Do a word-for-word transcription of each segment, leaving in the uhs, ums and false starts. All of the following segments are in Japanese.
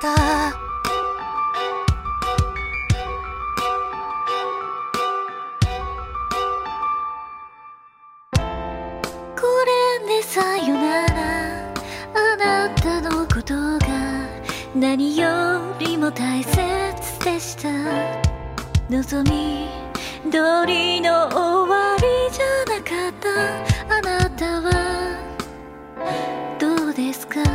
た。 これでさよなら、あなたのことが何よりも大切でした。望み通りの終わりじゃなかった。あなたはどうですか？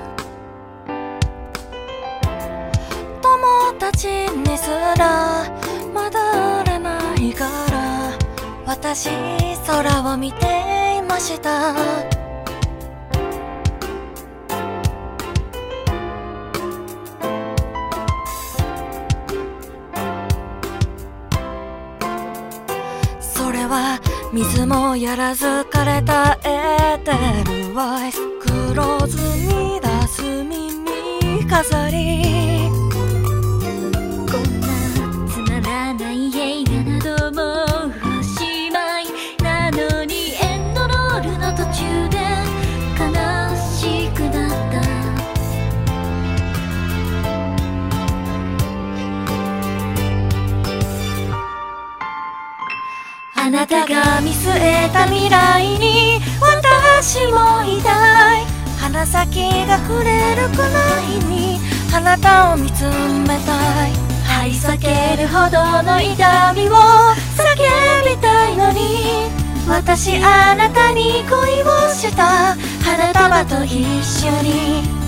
友達にすら戻れないから私空を見ていました。それは水もやらず枯れたエーテルワイス、黒ずみ出す耳飾り。 こんなつまらない映画などもおしまいなのに、エンドロールの途中で悲しくなった。 あなたが見据えた未来に私もいたい。鼻先が触れるくらいにあなたを見つめたい。張り裂けるほどの痛みを叫びたいのに、私あなたに恋をした花束と一緒に